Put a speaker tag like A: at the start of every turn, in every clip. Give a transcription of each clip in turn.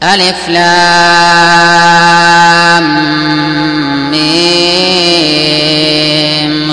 A: ألف لام ميم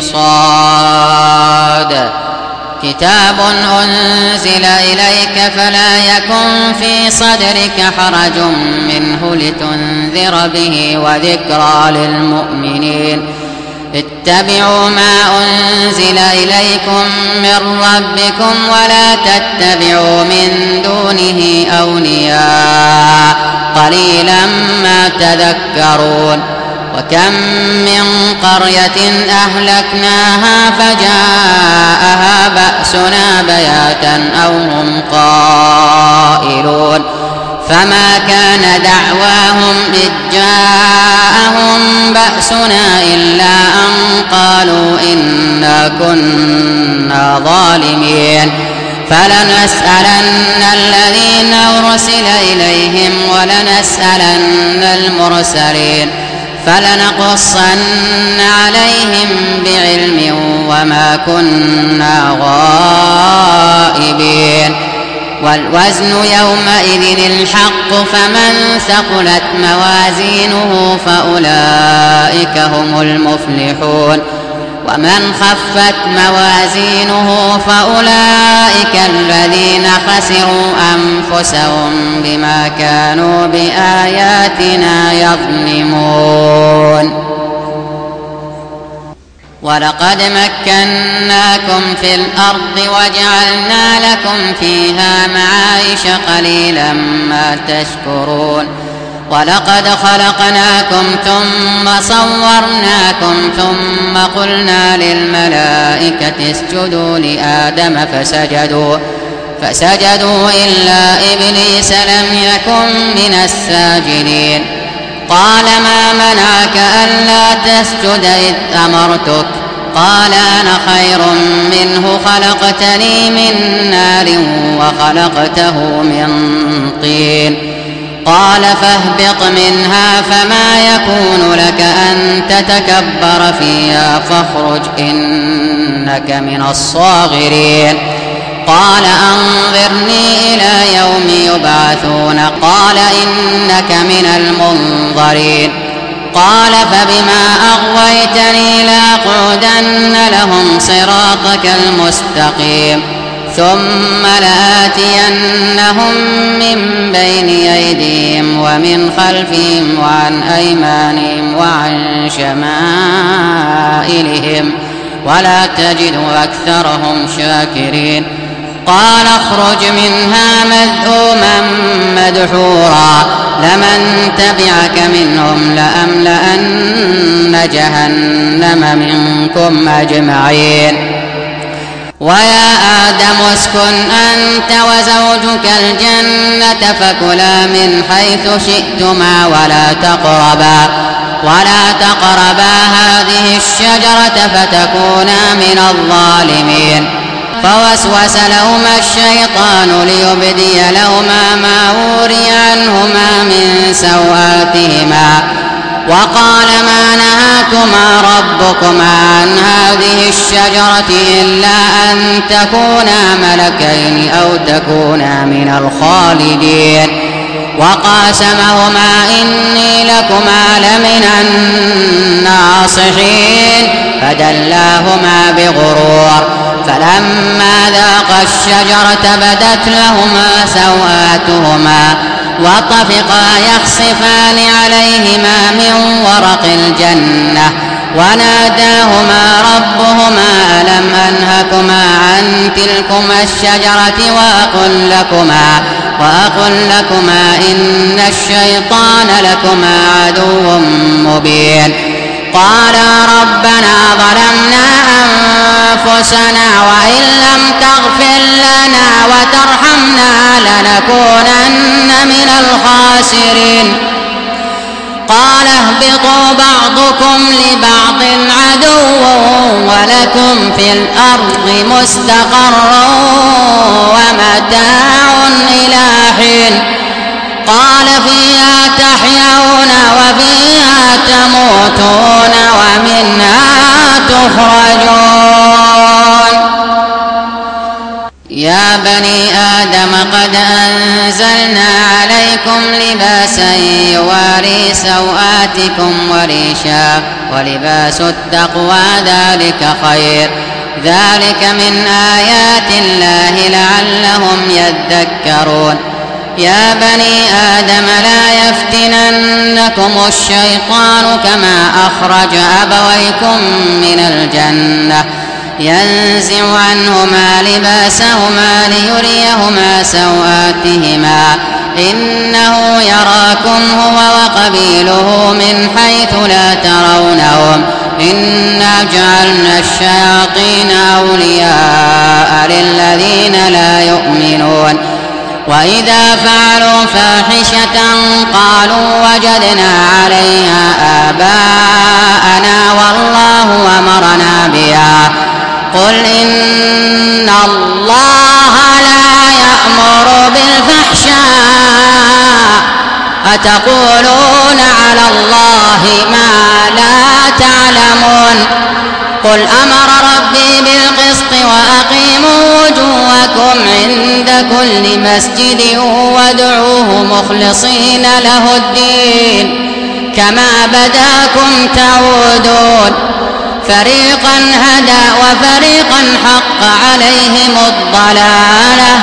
A: صاد كتاب أنزل إليك فلا يكن في صدرك حرج منه لتنذر به وذكرى للمؤمنين اتبعوا ما أنزل إليكم من ربكم ولا تتبعوا من دونه أولياء قليلا ما تذكرون وكم من قرية أهلكناها فجاءها بأسنا بياتا أو هم قائلون فما كان دعواهم إذ جاءهم بأسنا إلا أن قالوا إنا كنا ظالمين فلنسألن الذين أرسل إليهم ولنسألن المرسلين فلنقصن عليهم بعلم وما كنا غائبين والوزن يومئذ الحق فمن ثقلت موازينه فأولئك هم المفلحون ومن خفت موازينه فأولئك الذين خسروا أنفسهم بما كانوا بآياتنا يظلمون ولقد مكناكم في الأرض وجعلنا لكم فيها معايش قليلا ما تشكرون ولقد خلقناكم ثم صورناكم ثم قلنا للملائكة اسجدوا لآدم فسجدوا إلا إبليس لم يكن من الساجدين قال ما منعك ألا تسجد إذ أمرتك قال أنا خير منه خلقتني من نار وخلقته من طين قال فاهبط منها فما يكون لك أن تتكبر فيها فاخرج إنك من الصاغرين قال أنظرني إلى يوم يبعثون قال إنك من المنظرين قال فبما أغويتني لأقعدن لهم صراطك المستقيم ثم لآتينهم من بين أيديهم ومن خلفهم وعن أيمانهم وعن شمائلهم ولا تجد أكثرهم شاكرين قال اخرج منها مذءوما مدحورا لمن تبعك منهم لأملأن جهنم منكم أجمعين ويا آدم اسكن أنت وزوجك الجنة فكلا من حيث شئتما ولا تقربا هذه الشجرة فتكونا من الظالمين فوسوس لهما الشيطان ليبدي لهما ما وري عنهما من سوآتهما وقال ما نهاكما ربكما عن هذه الشجرة إلا أن تكونا ملكين أو تكونا من الخالدين وقاسمهما إني لكما لمن الناصحين فدلاهما بغرور فلما ذاقا الشجرة بدت لهما سوآتهما وطفقا يخصفان عليهما من ورق الجنة وناداهما ربهما ألم أنهكما عن تلكما الشجرة وأقل لكما إن الشيطان لكما عدو مبين قالا ربنا ظلمنا أنفسنا وإن لم تغفر لنا وترحمنا لنكونن من الخاسرين قال اهبطوا بعضكم لبعض عدو ولكم في الأرض مستقر ومتاع إلى حين قال فيها تحيون وفيها تموتون ومنها تخرجون يا يا بني آدم قد أنزلنا عليكم لباسا يواري سوآتكم وريشا ولباس التقوى ذلك خير ذلك من آيات الله لعلهم يذكرون يا بني آدم لا يفتننكم الشيطان كما أخرج أبويكم من الجنة ينزع عنهما لباسهما ليريهما سوآتهما إنه يراكم هو وقبيله من حيث لا ترونهم إنا جعلنا الشياطين أولياء للذين لا يؤمنون وإذا فعلوا فاحشة قالوا وجدنا عليها آباءنا والله أمرنا بها قل إن الله لا يأمر بالفحشاء أتقولون على الله ما لا تعلمون قل أمر ربي بالقسط وأقيموا وجوهكم عند كل مسجد وادعوه مخلصين له الدين كما بداكم تعودون فريقا هدى وفريقا حق عليهم الضلالة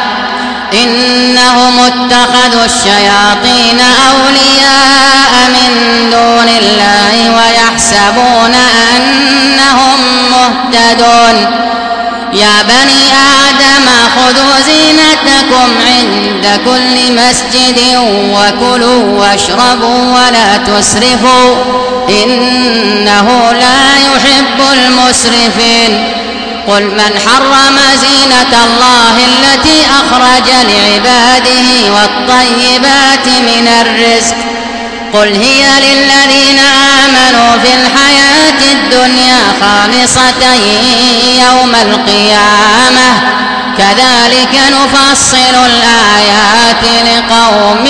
A: إنهم اتخذوا الشياطين أولياء من دون الله ويحسبون أنهم مهتدون يا بني آدم خذوا زينتكم عند كل مسجد وكلوا واشربوا ولا تسرفوا إنه لا يحب المسرفين قل من حرم زينة الله التي أخرج لعباده والطيبات من الرزق قل هي للذين آمنوا في الحياة الدنيا خالصة يوم القيامة كذلك نفصل الآيات لقوم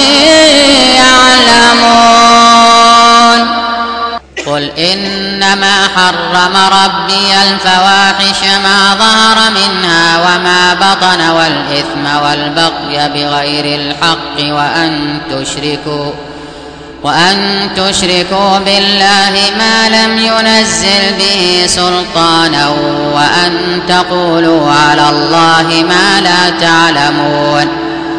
A: يعلمون قل إنما حرم ربي الفواحش ما ظهر منها وما بطن والإثم والبغي بغير الحق وأن تشركوا بالله ما لم ينزل به سلطانا وأن تقولوا على الله ما لا تعلمون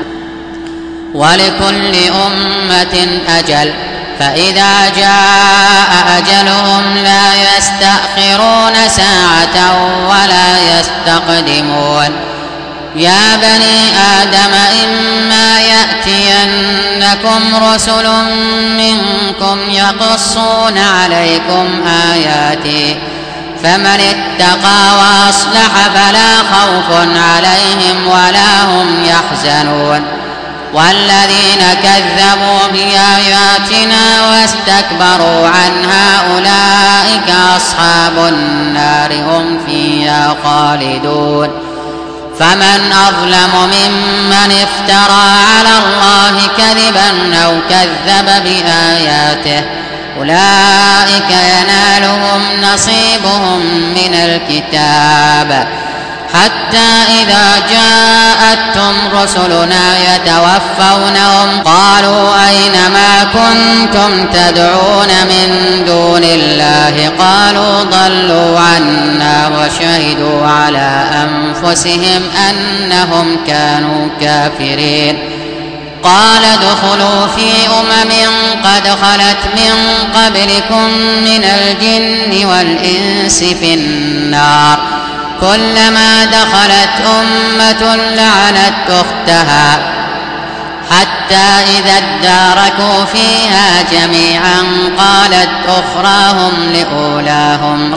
A: ولكل أمة أجل فإذا جاء أجلهم لا يستأخرون ساعة ولا يستقدمون يا بني آدم إما يأتينكم رسل منكم يقصون عليكم آياتي فمن اتقى وأصلح فلا خوف عليهم ولا هم يحزنون والذين كذبوا بآياتنا واستكبروا عنها أولئك أصحاب النار هم فيها خالدون فمن أظلم ممن افترى على الله كذبا أو كذب بآياته أولئك ينالهم نصيبهم من الكتاب حتى إذا جاءتهم رسلنا يتوفونهم قالوا أين ما كنتم تدعون من دون الله قالوا ضلوا عنا وشهدوا على أنفسهم أنهم كانوا كافرين قال ادخلوا في قد خلت من قبلكم من الجن والإنس في النار كلما دخلت أمة لعنت أختها حتى إذا اداركوا فيها جميعا قالت أخراهم لأولاهم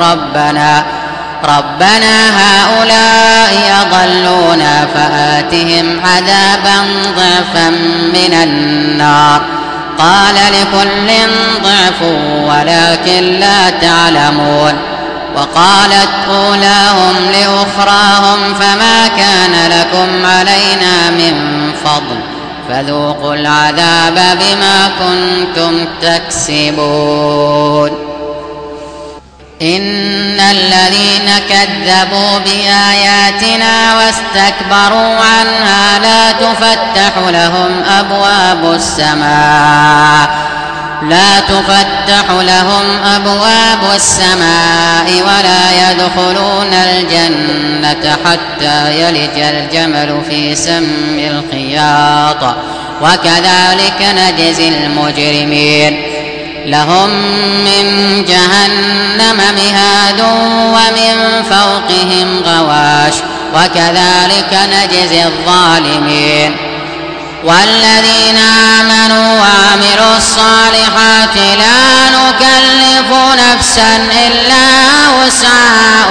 A: ربنا هؤلاء أضلونا فآتهم عذابا ضعفا من النار قال لكل ضعف ولكن لا تعلمون وقالت أولاهم لأخراهم فما كان لكم علينا من فضل فذوقوا العذاب بما كنتم تكسبون إن الذين كذبوا بآياتنا واستكبروا عنها لا تفتح لهم أبواب السماء ولا يدخلون الجنة حتى يلج الجمل في سم الخياط وكذلك نجزي المجرمين لهم من جهنم مهاد ومن فوقهم غواش وكذلك نجزي الظالمين والذين آمنوا وعملوا الصالحات لا نكلف نفسا إلا وسعها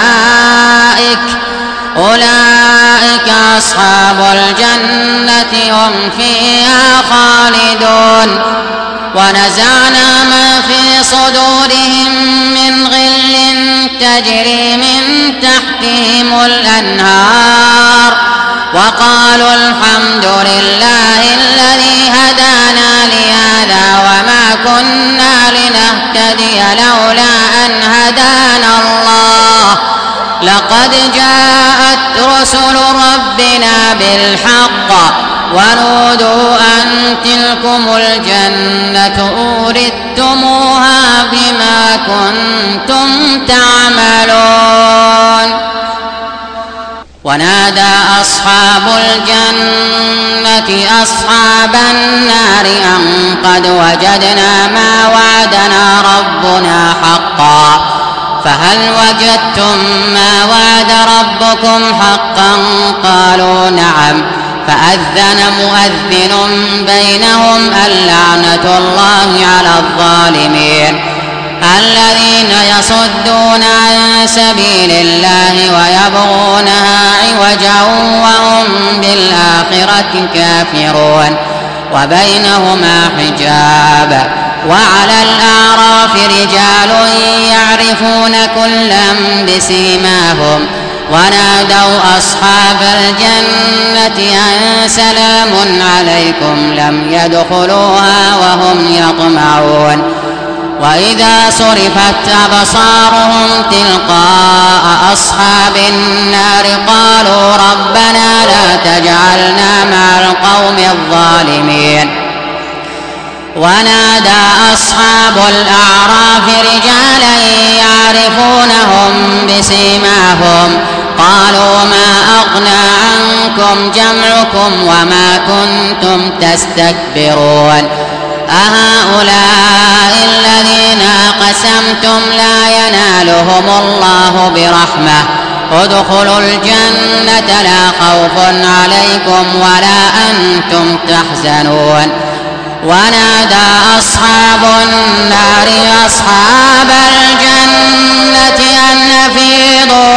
A: أولئك أصحاب الجنة هم فيها خالدون ونزعنا ما في صدورهم من غل تجري من تحتهم الأنهار وقالوا الحمد لله الذي هدانا لهذا وما كنا لنهتدي لولا أن هدانا الله لقد جاءت رسل ربنا بالحق ونودوا أن تلكم الجنة أورثتموها بما كنتم تعملون ونادى أصحاب الجنة أصحاب النار أن قد وجدنا ما وعدنا ربنا حقا فهل وجدتم ما وعد ربكم حقا قالوا نعم فأذن مؤذن بينهم اللعنة الله على الظالمين الذين يصدون عن سبيل الله ويبغونها عوجا وهم بالآخرة كافرون وبينهما حجاب وعلى الأعراف رجال يعرفون كلا بسيماهم ونادوا أصحاب الجنة أن سلام عليكم لم يدخلوها وهم يطمعون وإذا صرفت أبصارهم تلقاء أصحاب النار قالوا ربنا لا تجعلنا مع القوم الظالمين ونادى أصحاب الأعراف رجالا يعرفونهم بسيماهم قالوا ما أغنى عنكم جمعكم وما كنتم تستكبرون أهؤلاء الذين أقسمتم لا ينالهم الله برحمة ادخلوا الجنة لا خوف عليكم ولا أنتم تحزنون ونادى أصحاب النار أصحاب الجنة أن أفيضوا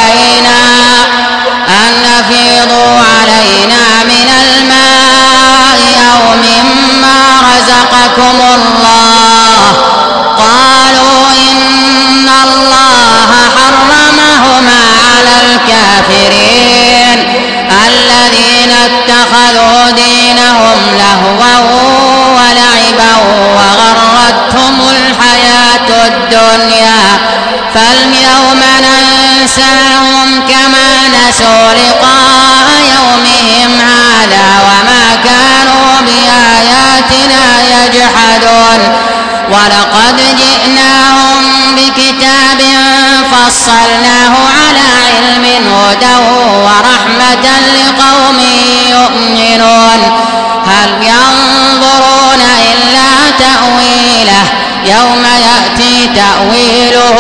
A: علينا من الماء أو مما رزقكم الله قالوا إن الله حرمهما على الكافرين الذين اتخذوا دينهم لهوا ولعبا وغرتهم الحياة الدنيا فاليوم ننساهم كما نسوا لقاء يومهم هذا وما كانوا بآياتنا يجحدون ولقد جئناهم بكتاب فصلناه على علم هدى ورحمة لقوم يؤمنون هل ينظرون إلا تأويله يوم يأتي تأويله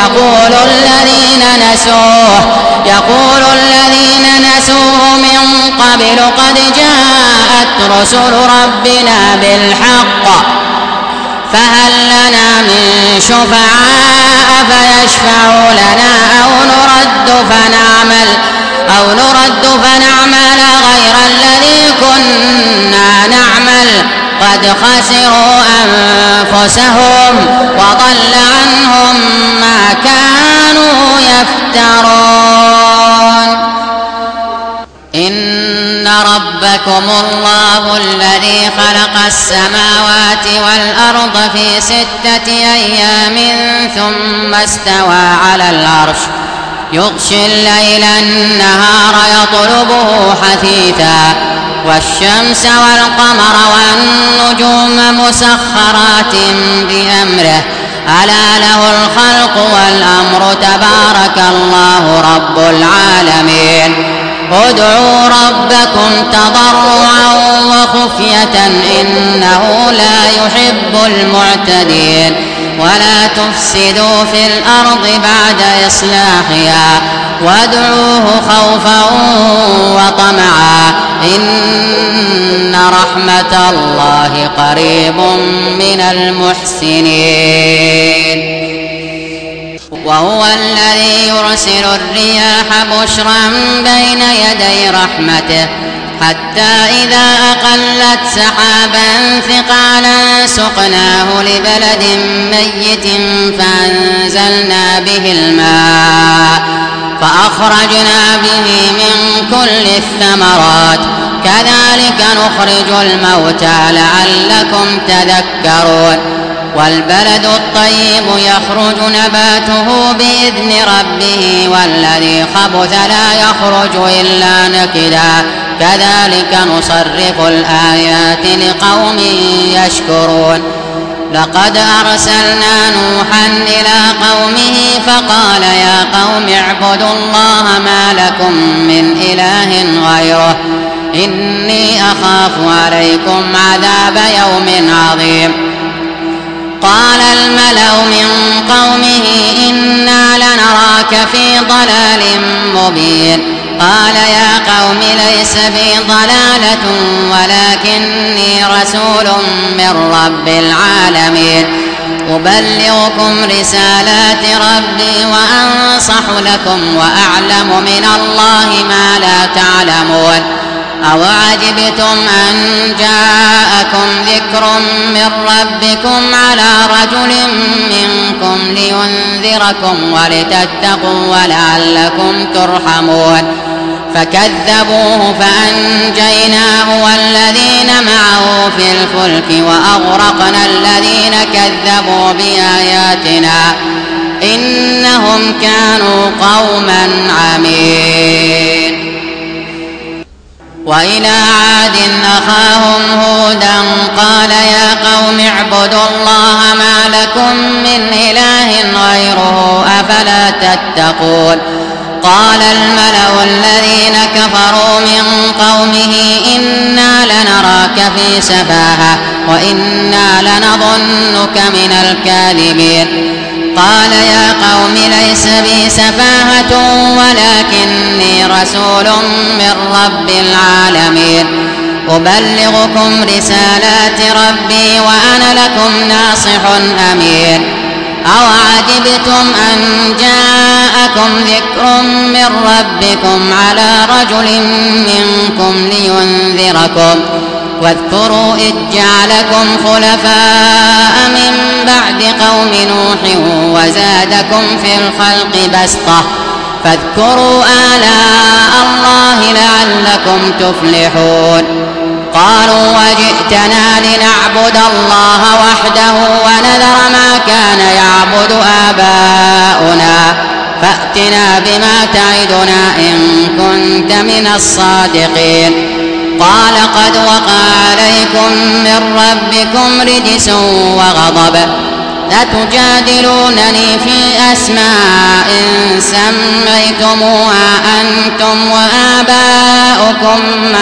A: يقول الذين نسوه من قبل قد جاءت رسل ربنا بالحق فهل لنا من شفعاء فيشفعوا لنا أو نرد فنعمل غير الذي كنا نعمل قد خسروا أنفسهم وضل عنهم ما كانوا يفترون إن ربكم الله الذي خلق السماوات والأرض في 6 أيام ثم استوى على العرش يغشي الليل النهار يطلبه حثيثا والشمس والقمر والنجوم مسخرات بأمره ألا له الخلق والأمر تبارك الله رب العالمين ادعوا ربكم تضرعا وخفية إنه لا يحب المعتدين ولا تفسدوا في الأرض بعد إصلاحها وادعوه خوفا وطمعا إن رحمة الله قريب من المحسنين وهو الذي يرسل الرياح بشرا بين يدي رحمته حتى إذا أقلت سحابا ثقالا سقناه لبلد ميت فأنزلنا به الماء فأخرجنا به من كل الثمرات كذلك نخرج الموتى لعلكم تذكرون والبلد الطيب يخرج نباته بإذن ربه والذي خبث لا يخرج إلا نكدا كذلك نصرف الآيات لقوم يشكرون لقد أرسلنا نوحا إلى قومه فقال يا قوم اعبدوا الله ما لكم من إله غيره إني أخاف عليكم عذاب يوم عظيم قال الملأ من قومه إنا لنراك في ضلال مبين قال يا قوم ليس بي ضلالة ولكني رسول من رب العالمين أبلغكم رسالات ربي وأنصح لكم وأعلم من الله ما لا تعلمون أوعجبتم أن جاءكم ذكر من ربكم على رجل منكم لينذركم ولتتقوا ولعلكم ترحمون فكذبوه فأنجيناه والذين معه في الفلك وأغرقنا الذين كذبوا بآياتنا إنهم كانوا قوما عمين وإلى عاد أخاهم هودا قال يا قوم اعبدوا الله ما لكم من إله غيره أفلا تتقون قال الملأ الذين كفروا من قومه إنا لنراك في سفاهة وإنا لنظنك من الكاذبين قال يا قوم ليس بي سفاهة ولكني رسول من رب العالمين أبلغكم رسالات ربي وأنا لكم ناصح أمين أوعجبتم أن جاءكم ذكر من ربكم على رجل منكم لينذركم واذكروا إذ جعلكم خلفاء من بعد قوم نوح وزادكم في الخلق بسطة فاذكروا آلاء الله لعلكم تفلحون قالوا وجئتنا لنعبد الله وحده ونذر ما كان يعبد آباؤنا فأتنا بما تعدنا إن كنت من الصادقين قال قد وقع عليكم من ربكم رجس وغضب أتجادلونني في أسماء سميتموها أنتم وآباؤكم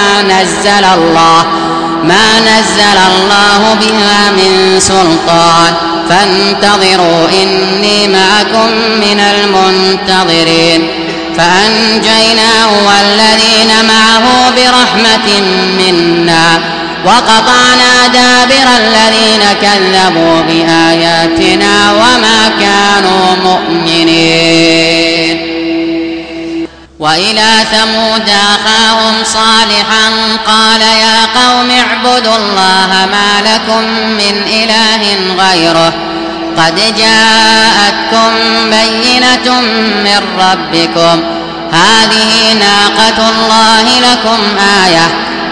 A: ما نزل الله بها من سلطان فانتظروا إني معكم من المنتظرين فأنجيناه والذين معه برحمة منا وقطعنا دابر الذين كذبوا بآياتنا وما كانوا مؤمنين وإلى ثمود أخاهم صالحا قال يا قوم اعبدوا الله ما لكم من إله غيره قد جاءتكم بينة من ربكم هذه ناقة الله لكم آية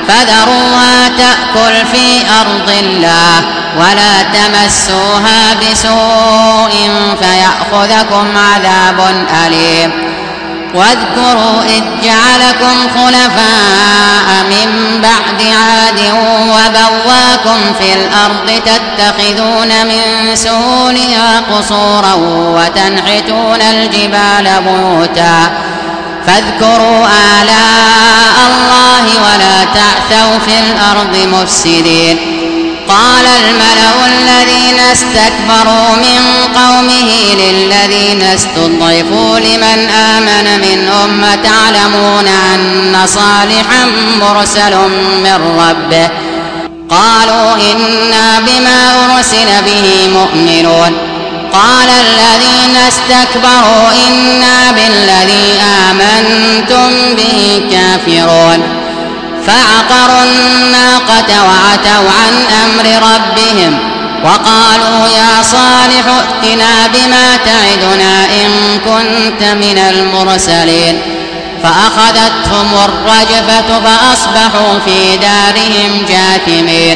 A: فذروها تأكل في أرض الله ولا تمسوها بسوء فيأخذكم عذاب أليم. واذكروا إذ جعلكم خلفاء من بعد عاد وبواكم في الأرض تتخذون من سهولها قصورا وتنحتون الجبال بيوتا فاذكروا آلاء الله ولا تعثوا في الأرض مفسدين. قال الملأ الذين استكبروا من قومه للذين استضعفوا لمن آمن منهم أتعلمون أن صالحا مرسل من ربه قالوا إنا بما أرسل به مؤمنون. قال الذين استكبروا إنا بالذي آمنتم به كافرون. فعقروا الناقة وعتوا عن أمر ربهم وقالوا يا صالح ائتنا بما تعدنا إن كنت من المرسلين. فأخذتهم الرجفة فأصبحوا في دارهم جاثمين.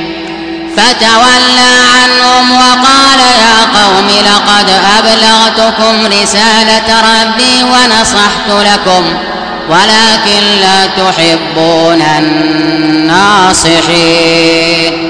A: فتولى عنهم وقال يا قوم لقد أبلغتكم رسالة ربي ونصحت لكم ولكن لا تحبون الناصحين.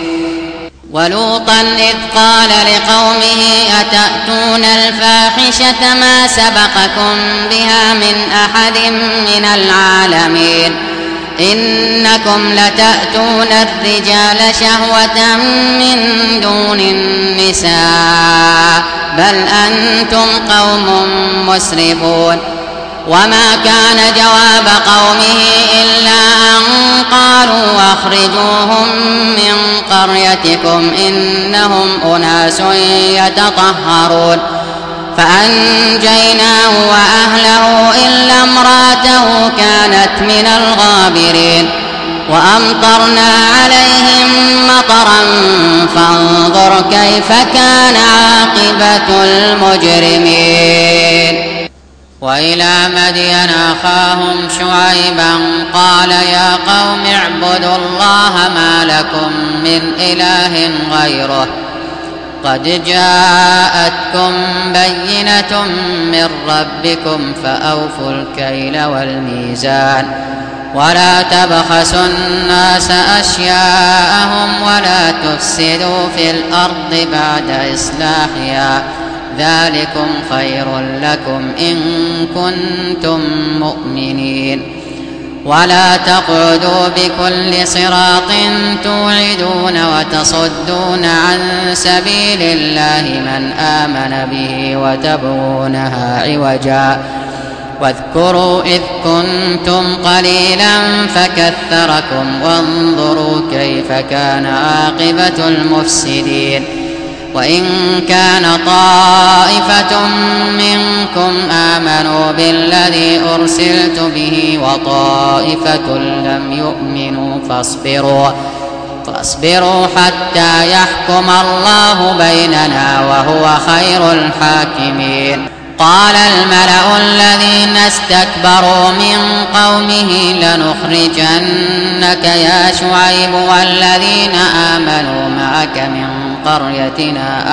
A: ولوطا إذ قال لقومه أتأتون الفاحشة ما سبقكم بها من أحد من العالمين إنكم لتأتون الرجال شهوة من دون النساء بل أنتم قوم مسرفون. وما كان جواب قومه إلا أن قالوا أخرجوهم من قريتكم إنهم أناس يتطهرون. فأنجيناه وأهله إلا امرأته كانت من الغابرين. وأمطرنا عليهم مطرا فانظر كيف كان عاقبة المجرمين. وإلى مدين أخاهم شعيبا قال يا قوم اعبدوا الله ما لكم من إله غيره قد جاءتكم بينة من ربكم فأوفوا الكيل والميزان ولا تبخسوا الناس أشياءهم ولا تفسدوا في الأرض بعد إصلاحها ذلكم خير لكم إن كنتم مؤمنين. ولا تقعدوا بكل صراط توعدون وتصدون عن سبيل الله من آمن به وتبغونها عوجا واذكروا إذ كنتم قليلا فكثركم وانظروا كيف كان عاقبة المفسدين. وإن كان طائفة منكم آمنوا بالذي أرسلت به وطائفة لم يؤمنوا فاصبروا حتى يحكم الله بيننا وهو خير الحاكمين. قال الملأ الذين استكبروا من قومه لنخرجنك يا شعيب والذين آمنوا معك من قريتنا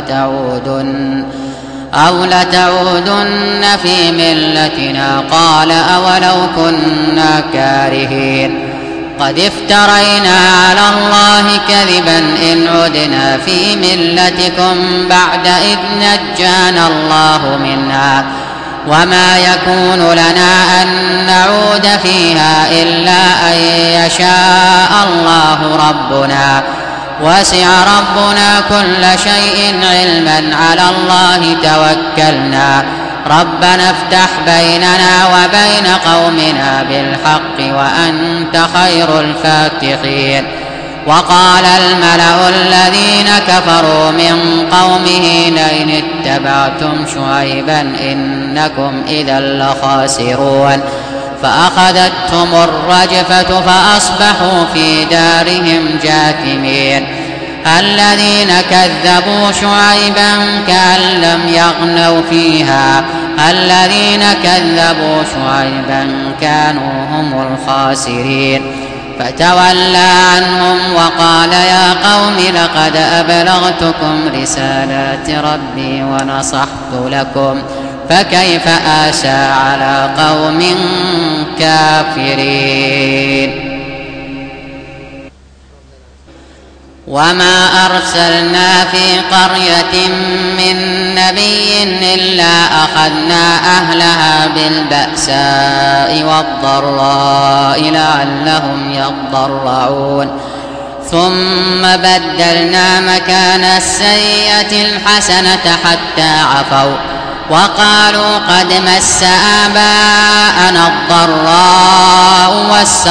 A: أو لتعودن في ملتنا قال أولو كنا كارهين. قد افترينا على الله كذبا إن عدنا في ملتكم بعد إذ نجانا الله منها وما يكون لنا أن نعود فيها إلا أن يشاء الله ربنا وسع ربنا كل شيء علما على الله توكلنا ربنا افتح بيننا وبين قومنا بالحق وأنت خير الفاتحين. وقال الملأ الذين كفروا من قومه لئن اتبعتم شعيبا إنكم إذا لخاسرون. فأخذتهم الرجفة فأصبحوا في دارهم جاثمين. الذين كذبوا شعيبا كأن لم يغنوا فيها الذين كذبوا شعيبا كانوا هم الخاسرين. فتولى عنهم وقال يا قوم لقد أبلغتكم رسالات ربي ونصحت لكم فكيف آسى على قوم كافرين. وما أرسلنا في قرية من نبي إلا أخذنا أهلها بالبأساء والضراء لعلهم يضرعون ثم بدلنا مكان السيئة الحسنة حتى عفوا وقالوا قد مس آباءنا الضراء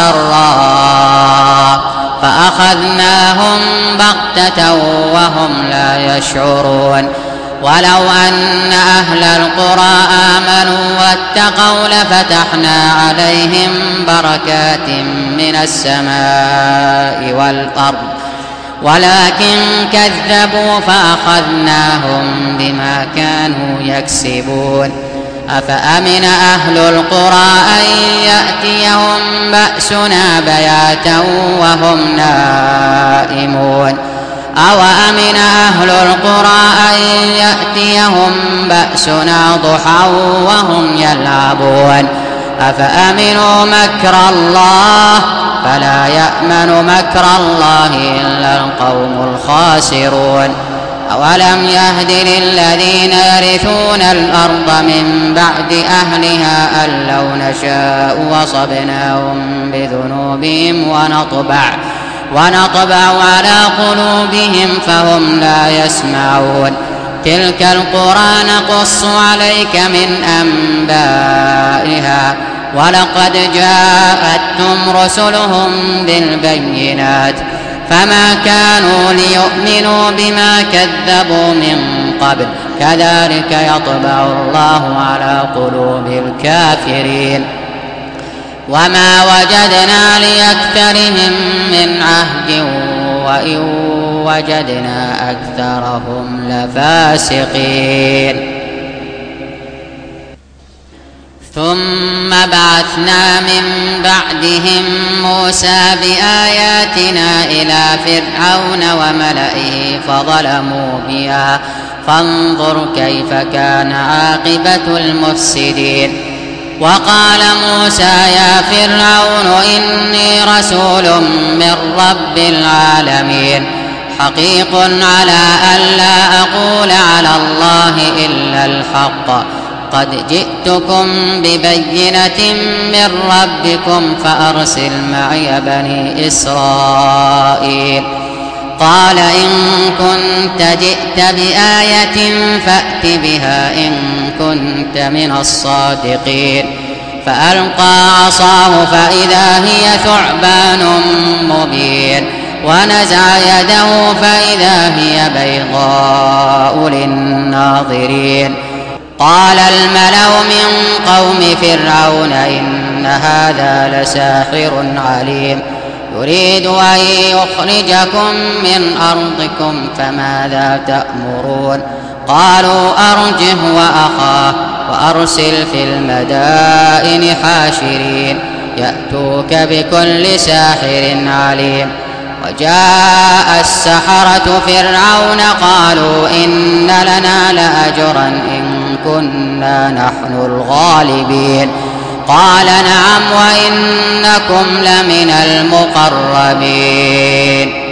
A: والسراء فأخذناهم بغتة وهم لا يشعرون. ولو أن أهل القرى آمنوا واتقوا لفتحنا عليهم بركات من السماء والأرض ولكن كذبوا فأخذناهم بما كانوا يكسبون. أفأمن أهل القرى أن يأتيهم بأسنا بياتا وهم نائمون أوأمن أهل القرى أن يأتيهم بأسنا ضحى وهم يلعبون أفأمنوا مكر الله فلا يأمن مكر الله إلا القوم الخاسرون. أولم يهد للذين يرثون الأرض من بعد أهلها أن لو نشاء وصبناهم بذنوبهم ونطبع على قلوبهم فهم لا يسمعون. تلك القرى نقص عليك من أنبائها ولقد جاءتهم رسلهم بالبينات فما كانوا ليؤمنوا بما كذبوا من قبل كذلك يطبع الله على قلوب الكافرين. وما وجدنا لأكثرهم من عهد وإن وجدنا أكثرهم لفاسقين. ثم بعثنا من بعدهم موسى بآياتنا إلى فرعون وملئه فظلموا بها فانظر كيف كان عاقبة المفسدين. وقال موسى يا فرعون إني رسول من رب العالمين حقيق على ألا أقول على الله إلا الحق قد جئتكم ببينة من ربكم فأرسل معي بني إسرائيل. قال إن كنت جئت بآية فأت بها إن كنت من الصادقين. فألقى عصاه فإذا هي ثعبان مبين ونزع يده فإذا هي بيضاء للناظرين. قال الملأ من قوم فرعون إن هذا لساحر عليم يريد أن يخرجكم من أرضكم فماذا تأمرون. قالوا أرجه وأخاه وأرسل في المدائن حاشرين يأتوك بكل ساحر عليم. وجاء السحرة فرعون قالوا إن لنا لأجرا إن كنا نحن الغالبين. قال نعم وإنكم لمن المقربين.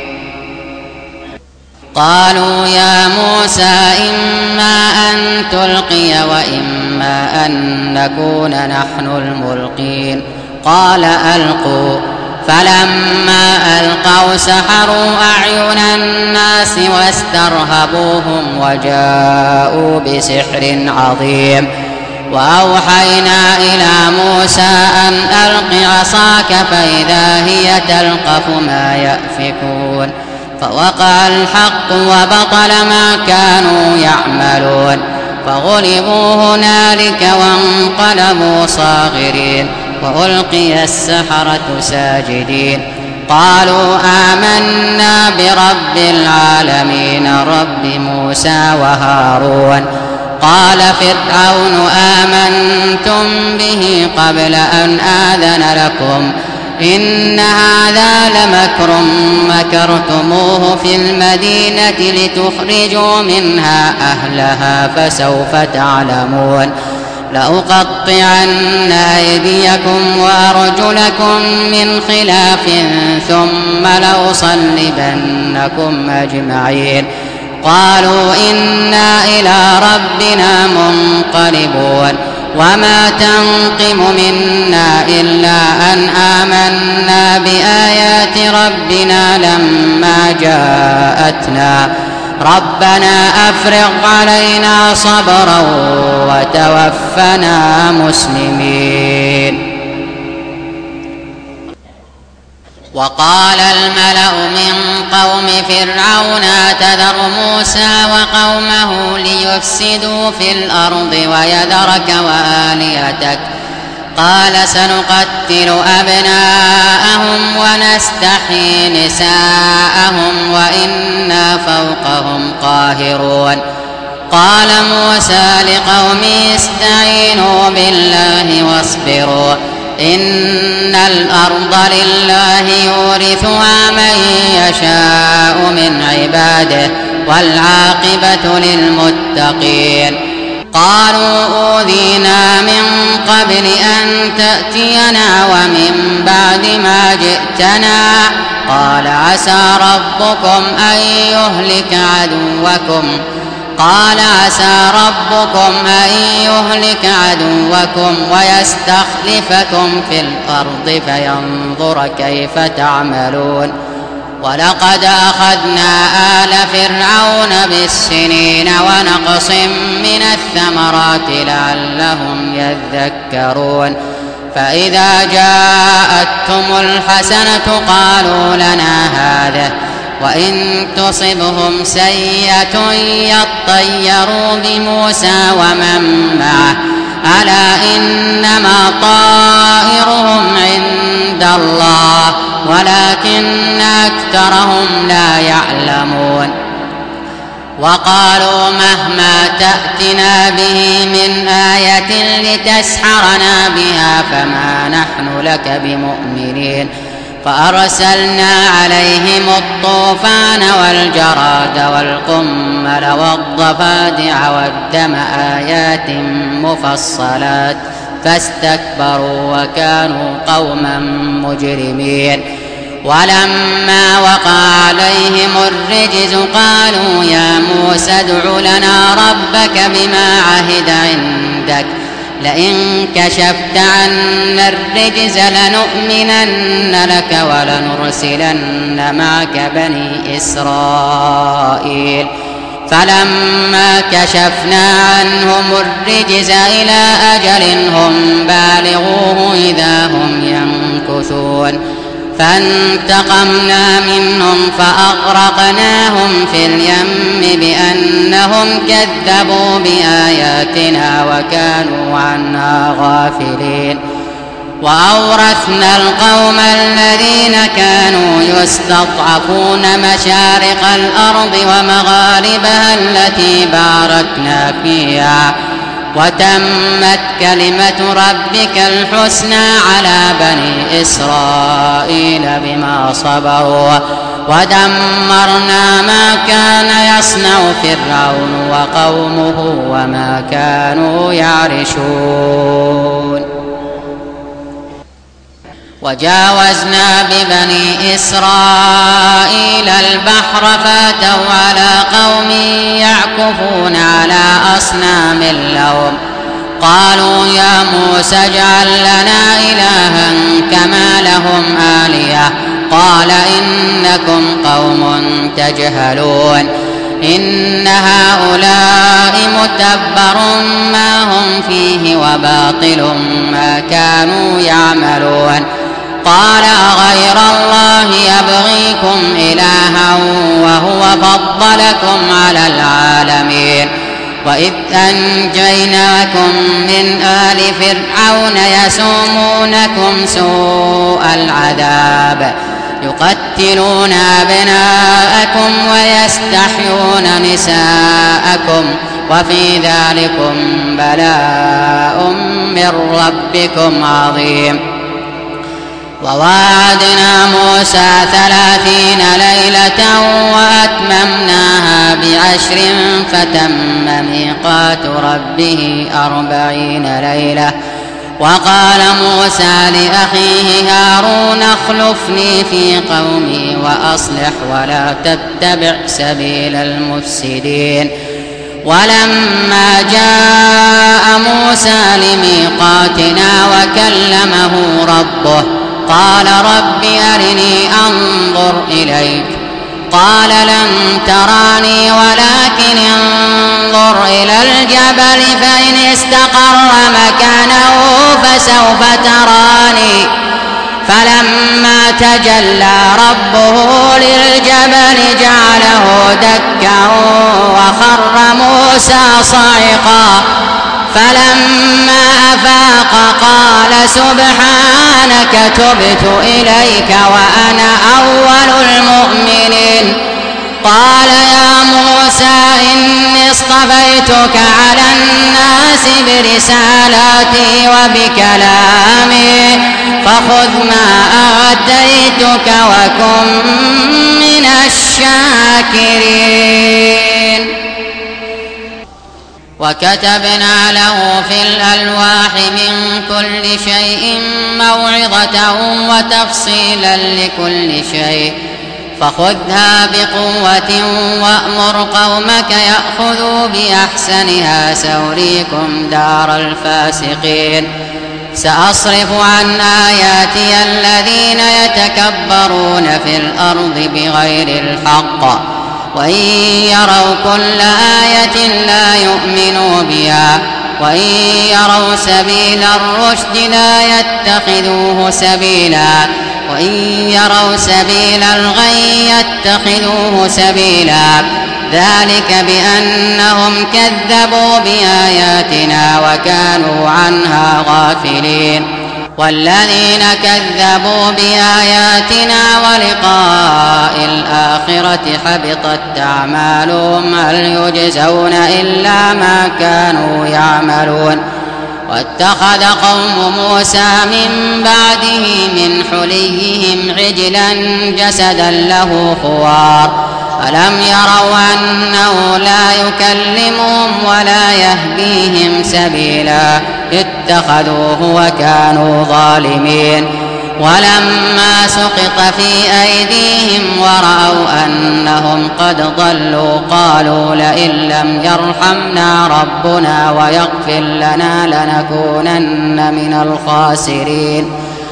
A: قالوا يا موسى إما أن تلقي وإما أن نكون نحن الملقين. قال ألقوا فلما ألقوا سحروا أعين الناس واسترهبوهم وجاءوا بسحر عظيم. وأوحينا إلى موسى أن ألق عصاك فإذا هي تلقف ما يأفكون. فوقع الحق وبطل ما كانوا يعملون فغلبوا هنالك وانقلبوا صاغرين وألقي السحرة ساجدين. قالوا آمنا برب العالمين رب موسى وهارون. قال فرعون آمنتم به قبل أن آذن لكم إن هذا لمكر مكرتموه في المدينة لتخرجوا منها أهلها فسوف تعلمون لأقطعن أيديكم وأرجلكم من خلاف ثم لأصلبنكم أجمعين قالوا إنا إلى ربنا منقلبون وما تنقم منا إلا أن آمنا بآيات ربنا لما جاءتنا ربنا أفرغ علينا صبرا وتوفنا مسلمين. وقال الملأ من قوم فرعون أتذر موسى وقومه ليفسدوا في الأرض ويذرك وآلهتك قال سنقتل أبناءهم ونستحيي نساءهم وإنا فوقهم قاهرون قال موسى لقومه استعينوا بالله واصبروا إن الأرض لله يورثها من يشاء من عباده والعاقبة للمتقين قالوا أوذينا من قبل أن تأتينا ومن بعد ما جئتنا قال عسى ربكم أن يهلك عدوكم ويستخلفكم في الأرض فينظر كيف تعملون ولقد أخذنا آل فرعون بالسنين ونقص من الثمرات لعلهم يذكرون فإذا جاءتهم الحسنة قالوا لنا هذه وإن تصبهم سيئة يطيروا بموسى ومن معه ألا إنما طائرهم عند الله ولكن أكثرهم لا يعلمون وقالوا مهما تأتنا به من آية لتسحرنا بها فما نحن لك بمؤمنين فأرسلنا عليهم الطوفان والجراد والقمل والضفادع والدم آيات مفصلات فاستكبروا وكانوا قوما مجرمين ولما وقع عليهم الرجز قالوا يا موسى ادع لنا ربك بما عهد عندك لئن كشفت عنا الرجز لنؤمنن لك ولنرسلن معك بني إسرائيل فلما كشفنا عنهم الرجز إلى أجل هم بالغوه إذا هم ينكثون فانتقمنا منهم فأغرقناهم في اليم بأنهم كذبوا بآياتنا وكانوا عنها غافلين وأورثنا القوم الذين كانوا يستضعفون مشارق الأرض ومغاربها التي باركنا فيها وتمت كلمة ربك الحسنى على بني إسرائيل بما صبروا ودمرنا ما كان يصنع فرعون وقومه وما كانوا يعرشون وجاوزنا ببني إسرائيل البحر فاتوا على قوم يعكفون على أصنام لهم قالوا يا موسى اجعل لنا إلها كما لهم آلهة قال إنكم قوم تجهلون إن هؤلاء متبر ما هم فيه وباطل ما كانوا يعملون قال أغير الله يبغيكم إلها وهو فضلكم على العالمين وإذ أنجيناكم من آل فرعون يسومونكم سوء العذاب يقتلون أبناءكم ويستحيون نساءكم وفي ذلكم بلاء من ربكم عظيم وواعدنا موسى 30 ليلة وأتممناها ب10 فتم ميقات ربه 40 ليلة. وقال موسى لأخيه هارون اخلفني في قومي وأصلح ولا تتبع سبيل المفسدين. ولما جاء موسى لميقاتنا وكلمه ربه قال رب أرني أنظر إليك قال لن تراني ولكن انظر إلى الجبل فإن استقر مكانه فسوف تراني. فلما تجلى ربه للجبل جعله دكا وخر موسى صعقا. فلما أفاق قال سبحانك تبت إليك وأنا أول المؤمنين. قال يا موسى إني اصطفيتك على الناس برسالاتي وبكلامي فخذ ما آتيتك وكن من الشاكرين. وكتبنا له في الألواح من كل شيء موعظة وتفصيلا لكل شيء فخذها بقوة وأمر قومك يأخذوا بأحسنها سأريكم دار الفاسقين. سأصرف عن آياتي الذين يتكبرون في الأرض بغير الحق وإن يروا كل آية لا يؤمنوا بها وإن يروا سبيل الرشد لا يتخذوه سبيلا وإن يروا سبيل الغي يتخذوه سبيلا. ذلك بأنهم كذبوا بآياتنا وكانوا عنها غافلين. والذين كذبوا بآياتنا ولقاء الآخرة حبطت أعمالهم هل يجزون إلا ما كانوا يعملون. واتخذ قوم موسى من بعده من حليهم عجلا جسدا له خوار ألم يروا أنه لا يكلمهم ولا يهديهم سبيلا اتخذوه وكانوا ظالمين. ولما سقط في أيديهم ورأوا أنهم قد ضلوا قالوا لئن لم يرحمنا ربنا ويغفر لنا لنكونن من الخاسرين.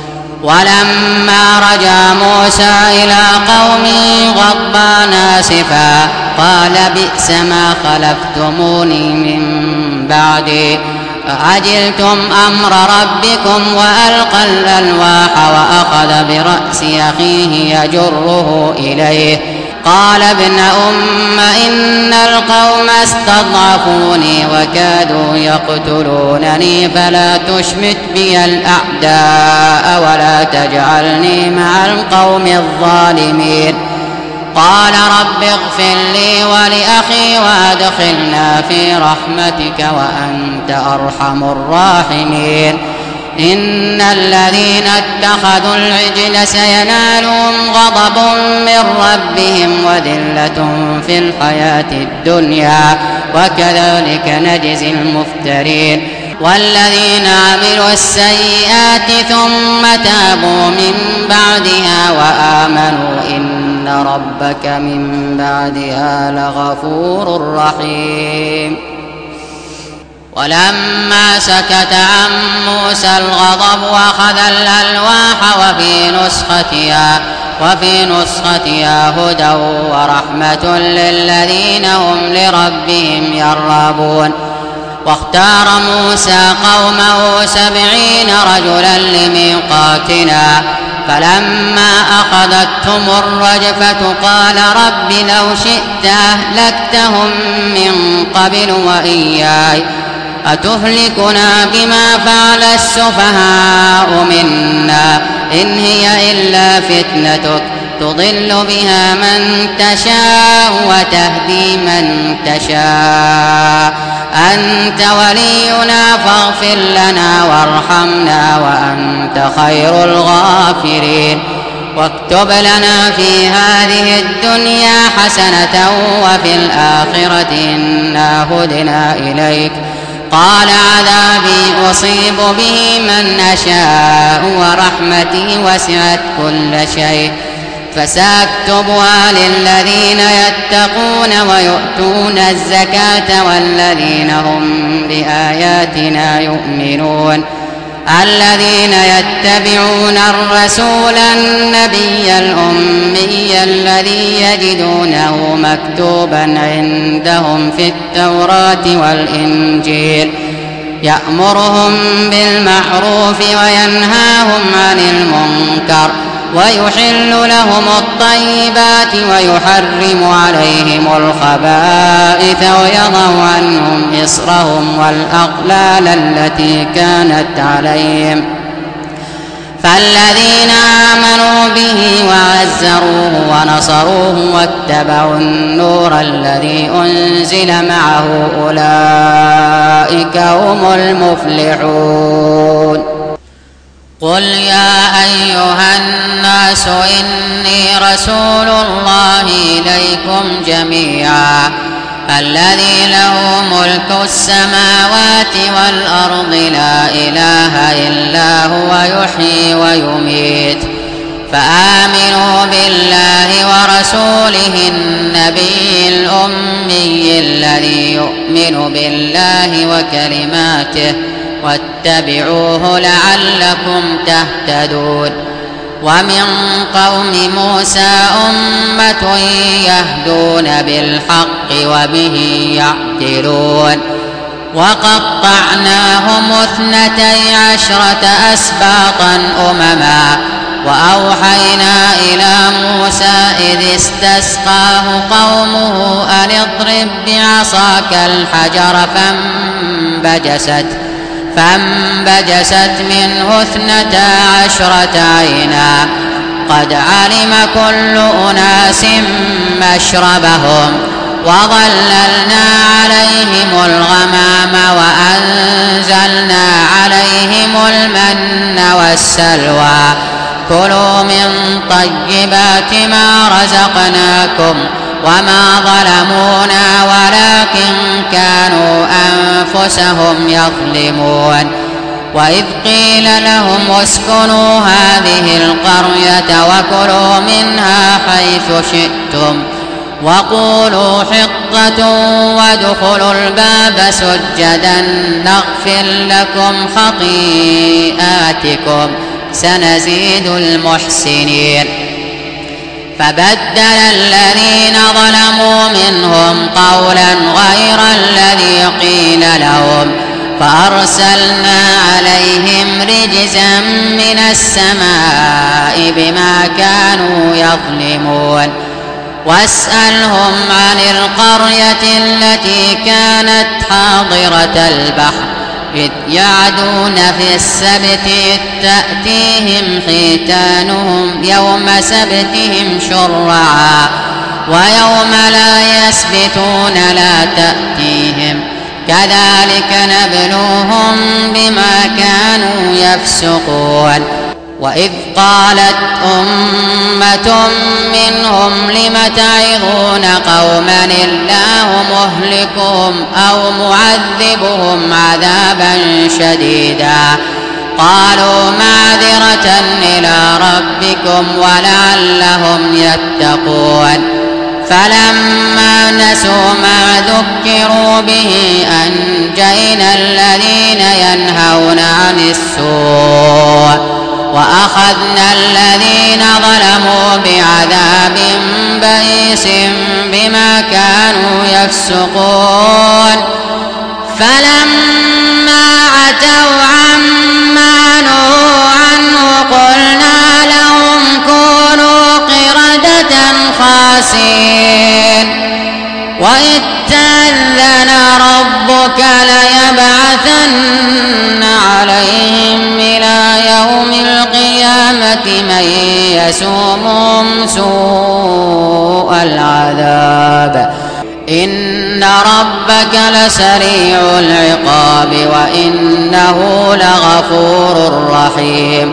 A: ولما رجع موسى إلى قومه غضبان آسفا قال بئس ما خلفتموني من بعدي أعجلتم أمر ربكم وألقى الألواح وأخذ برأس أخيه يجره إليه قال ابن أم إن القوم استضعفوني وكادوا يقتلونني فلا تشمت بي الأعداء ولا تجعلني مع القوم الظالمين. قال رب اغفر لي ولأخي وأدخلنا في رحمتك وأنت أرحم الراحمين. إن الذين اتخذوا العجل سينالهم غضب من ربهم وذلة في الحياة الدنيا وكذلك نجزي المفترين. والذين عملوا السيئات ثم تابوا من بعدها وآمنوا إن ربك من بعدها لغفور رحيم. ولما سكت عن موسى الغضب أخذ الألواح وفي نسختها هدى ورحمة للذين هم لربهم يرهبون. واختار موسى قومه 70 رجلا لميقاتنا فلما أخذتهم الرجفة قال رب لو شئت أهلكتهم من قبل وإياي أتهلكنا بما فعل السفهاء منا إن هي إلا فتنتك تضل بها من تشاء وتهدي من تشاء أنت ولينا فاغفر لنا وارحمنا وأنت خير الغافرين واكتب لنا في هذه الدنيا حسنة وفي الآخرة إنا هدنا إليك قال عذابي أصيب به من أشاء ورحمتي وسعت كل شيء فسأكتبها للذين يتقون ويؤتون الزكاة والذين هم بآياتنا يؤمنون الذين يتبعون الرسول النبي الأمي الذي يجدونه مكتوبا عندهم في التوراة والإنجيل يأمرهم بالمعروف وينهاهم عن المنكر ويحل لهم الطيبات ويحرم عليهم الخبائث ويضع عنهم إصرهم والأغلال التي كانت عليهم فالذين آمنوا به وعزروه ونصروه واتبعوا النور الذي أنزل معه أولئك هم المفلحون قل يا أيها الناس إني رسول الله إليكم جميعا الذي له ملك السماوات والأرض لا إله إلا هو يحيي ويميت فآمنوا بالله ورسوله النبي الأمي الذي يؤمن بالله وكلماته واتبعوه لعلكم تهتدون ومن قوم موسى أمة يهدون بالحق وبه يعدلون وقطعناهم 12 أسباطا أمما وأوحينا إلى موسى إذ استسقاه قومه أن اضرب بعصاك الحجر فانبجست منه 12 عينا قد علم كل أناس مشربهم وظللنا عليهم الغمام وأنزلنا عليهم المن والسلوى كلوا من طيبات ما رزقناكم وما ظلمونا ولكن كانوا أنفسهم يظلمون وإذ قيل لهم اسكنوا هذه القرية وكلوا منها حيث شئتم وقولوا حطة وادخلوا الباب سجدا نغفر لكم خطيئاتكم سنزيد المحسنين فبدل الذين ظلموا منهم قولا غير الذي قيل لهم فأرسلنا عليهم رجزا من السماء بما كانوا يظلمون واسألهم عن القرية التي كانت حاضرة البحر إذ يعدون في السبت إذ تأتيهم حيتانهم يوم سبتهم شرعا ويوم لا يسبتون لا تأتيهم كذلك نبلوهم بما كانوا يفسقون وإذ قالت أمة منهم لم تعظون قوما الله مهلكهم أو معذبهم عذابا شديدا قالوا معذرة إلى ربكم ولعلهم يتقون فلما نسوا ما ذكروا به أنجينا الذين ينهون عن السوء وأخذنا الذين ظلموا بعذاب بئيس بما كانوا يفسقون فلما عتوا عما نهوا عنه قلنا لهم كونوا قردة خاسئين وإذ تأذن ربك ليبعثن عليهم إلى يوم القيامة من يسومهم سوء العذاب إن ربك لسريع العقاب وإنه لغفور رحيم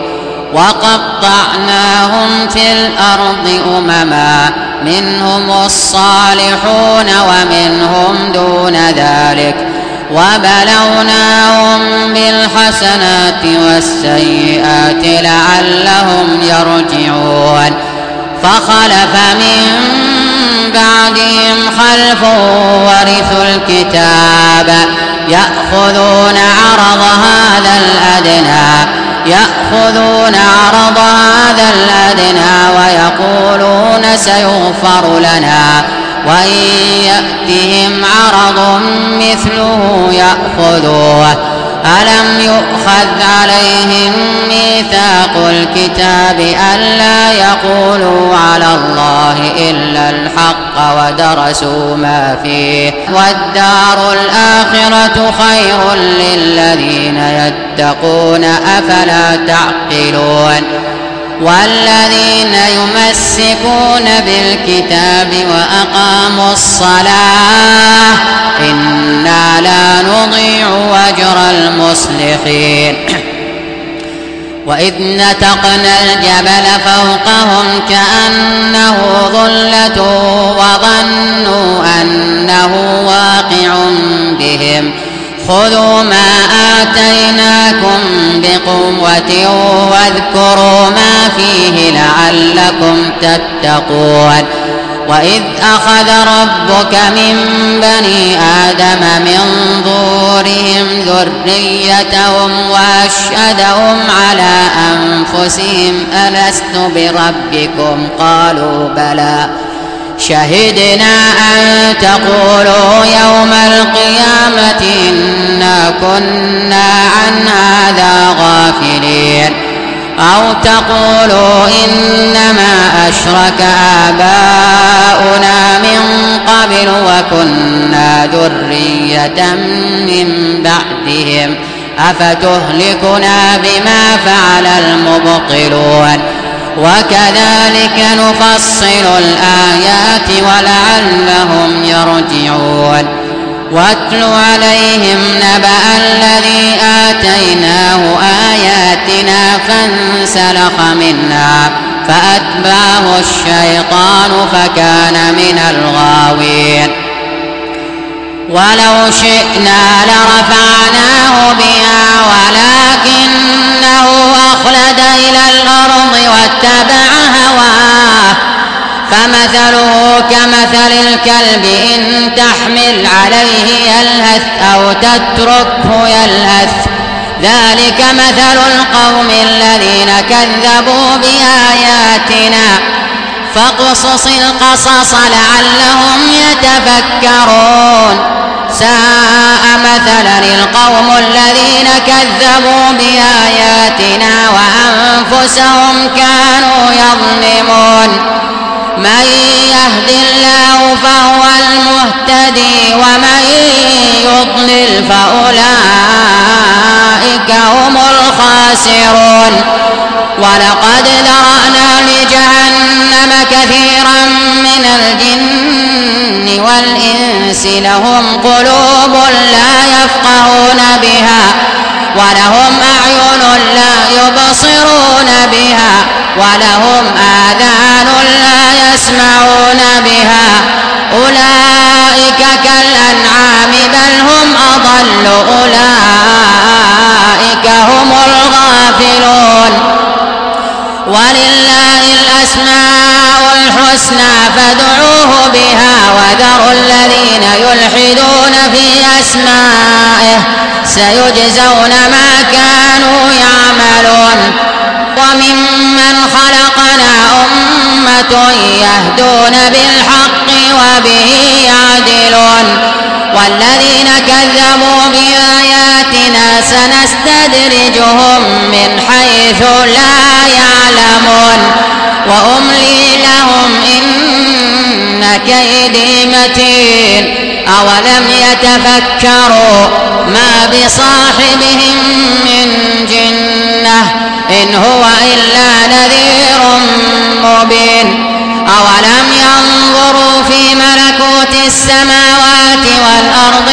A: وقطعناهم في الأرض أمما منهم الصالحون ومنهم دون ذلك وبلوناهم بالحسنات والسيئات لعلهم يرجعون فخلف من بعدهم خلف ورثوا الكتاب يأخذون عرض هذا الأدنى ويقولون سيغفر لنا وإن يأتهم عرض مثله يأخذوه ألم يؤخذ عليهم ميثاق الكتاب ألا يقولوا على الله إلا الحق ودرسوا ما فيه والدار الآخرة خير للذين يتقون أفلا تعقلون والذين يمسكون بالكتاب وأقاموا الصلاة إنا لا نضيع أجر المصلحين وإذ نتقنا الجبل فوقهم كأنه ظلة وظنوا أنه واقع بهم خذوا ما آتيناكم بقوة واذكروا ما فيه لعلكم تتقون وإذ أخذ ربك من بني آدم من ظهورهم ذريتهم وأشهدهم على أنفسهم ألست بربكم قالوا بلى شهدنا أن تقولوا يوم القيامة إنا كنا عن هذا غافلين أو تقولوا إنما أشرك آباؤنا من قبل وكنا ذرية من بعدهم أفتهلكنا بما فعل المبطلون وكذلك نفصل الآيات ولعلهم يرجعون واتل عليهم نبأ الذي آتيناه آياتنا فانسلخ منها فأتبعه الشيطان فكان من الغاوين ولو شئنا لرفعناه بها ولكنه أخلد إلى الأرض واتبع هواه فمثله كمثل الكلب إن تحمل عليه يلهث أو تتركه يلهث ذلك مثل القوم الذين كذبوا بآياتنا فاقصص القصص لعلهم يتفكرون ساء مثلا القوم الذين كذبوا بآياتنا وأنفسهم كانوا يظلمون من يهد الله فهو المهتدي ومن يضلل فأولئك هم الخاسرون ولقد ذرأنا لجهنم كثيرا من الجن والإنس لهم قلوب لا يفقهون بها ولهم أعين لا يبصرون بها ولهم آذان لا يسمعون بها أولئك كالأنعام بل هم أضل أولئك هم الغافلون ولله الأسماء الحسنى فادعوه بها وذروا الذين يلحدون في أسمائه سيجزون ما كانوا يعملون وممن خلقنا أمة يهدون بالحق وبه يعدلون والذين كذبوا بآياتنا سنستدرجهم من حيث لا يعلمون وأملي لهم إن كيدي متين أولم يتفكروا ما بصاحبهم من جنة إن هو إلا نذير مبين. أولم ينظروا في ملكوت السماوات والأرض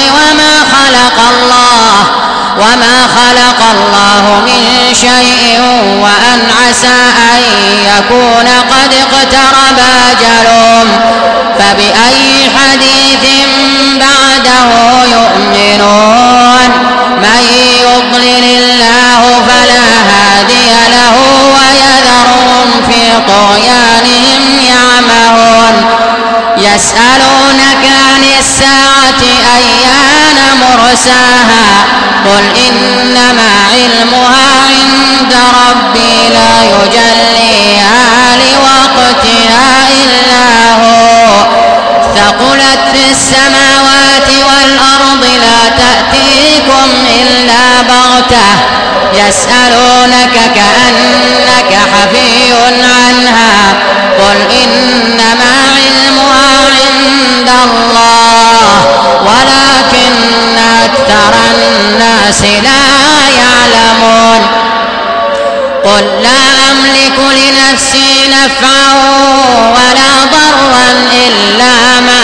A: وما خلق الله من شيء وأن عسى أن يكون قد اقترب أجلهم فبأي حديث بعده يؤمنون. من يضلل الله فلا هادي له ويذرهم في طغيانهم يعمهون. يسألونك عن الساعة أيان مرساها قل إنما علمها عند ربي لا يجليها لوقتها إلا هو ثقلت في السماوات والأرض لا تأتيكم إلا بغتة يسألونك كأنك حفي عنها قل إنما علمها عند الله ولكن أكثر الناس لا يعلمون. قل لا أملك لنفسي نفعا ولا ضرا إلا ما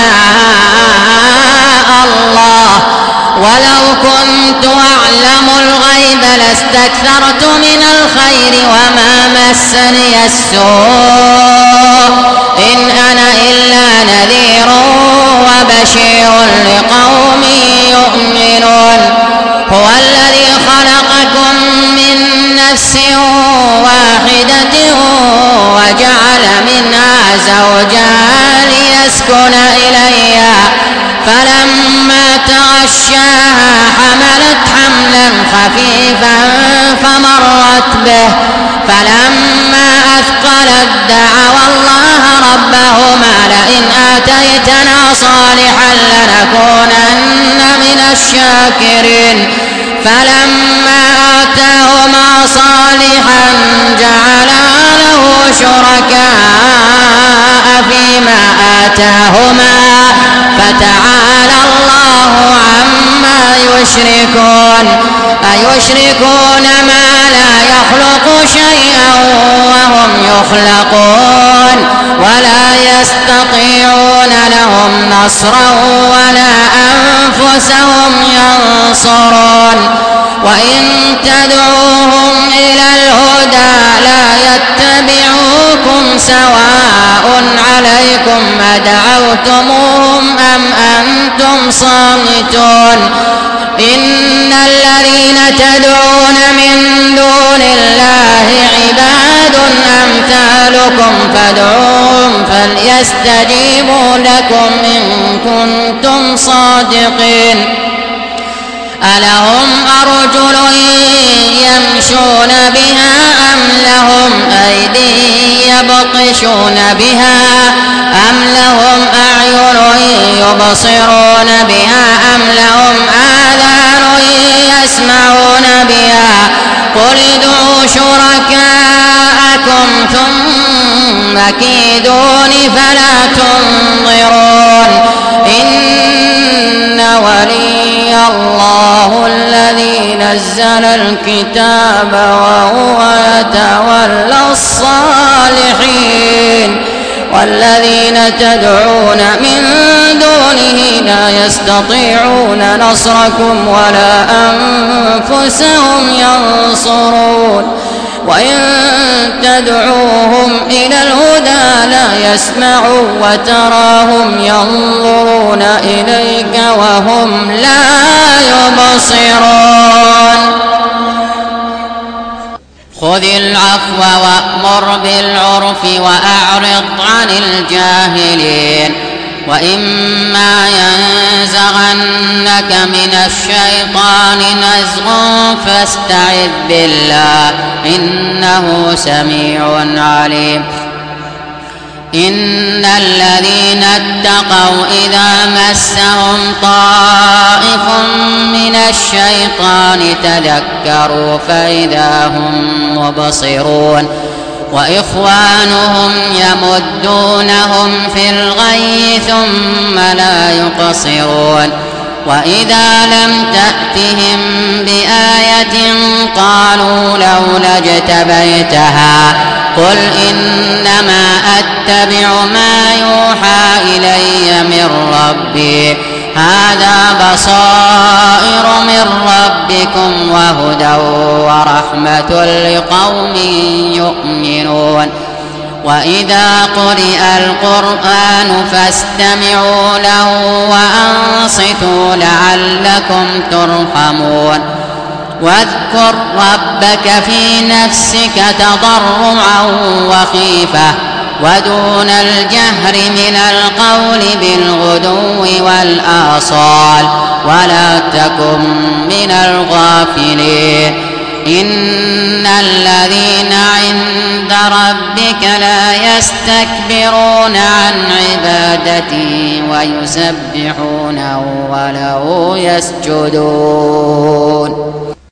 A: شاء الله ولو كنت أعلم الغيب لاستكثرت من الخير وما مسني السوء إن أنا إلا نذير وبشير لقوم يؤمنون. هو الذي خلقكم من نفس واحدة وجعل منها زوجها ليسكن إليها فلما تغشاها حملت حملا خفيفا فمرت به فلما أثقلت دعوا الله ربهما لئن آتيتنا صالحا لنكونن من الشاكرين فلما آتاهما صالحا جعلا له شركاء فيما آتاهما فتعالى الله عما يشركون. أيشركون ما لا يخلق شيئا وهم يخلقون ولا يستطيعون لهم نصرا ولا أنفسهم ينصرون. وإن تدعوهم إلى الهدى لا يتبعوكم سواء عليكم أدعوتموهم أم أنتم صامتون. إن الذين تدعون من دون الله عباد أمثالكم فادعوهم فليستجيبوا لكم إن كنتم صادقين. ألهم أرجل يمشون بها أم لهم أيدي يبطشون بها أم لهم أعين يبصرون بها أم لهم آذان يسمعون بها قل ادعوا شركاءكم ثم كيدون فلا تنظرون. إن ولي الله الذي نزل الكتاب وهو يتولى الصالحين والذين تدعون من دونه لا يستطيعون نصركم ولا أنفسهم ينصرون. وإن تدعوهم إلى الهدى لا يسمعوا وتراهم ينظرون إليك وهم لا يبصرون. خذ العفو وأمر بالعرف وأعرض عن الجاهلين. وإما ينزغنك من الشيطان نزغ فاستعذ بالله إنه سميع عليم. إن الذين اتقوا إذا مسهم طائف من الشيطان تذكروا فإذا هم مبصرون وإخوانهم يمدونهم في الغي ثم لا يقصرون. وإذا لم تأتهم بآية قالوا لولا اجتبيتها قل إنما أتبع ما يوحى إلي من ربي هذا بصائر من ربكم وهدى ورحمة لقوم يؤمنون وإذا قرئ القرآن فاستمعوا له وأنصتوا لعلكم ترحمون واذكر ربك في نفسك تضرعا وخيفة ودون الجهر من القول بالغدو والآصال ولا تكن من الغافلين إن الذين عند ربك لا يستكبرون عن عبادته ويسبحونه وله يسجدون.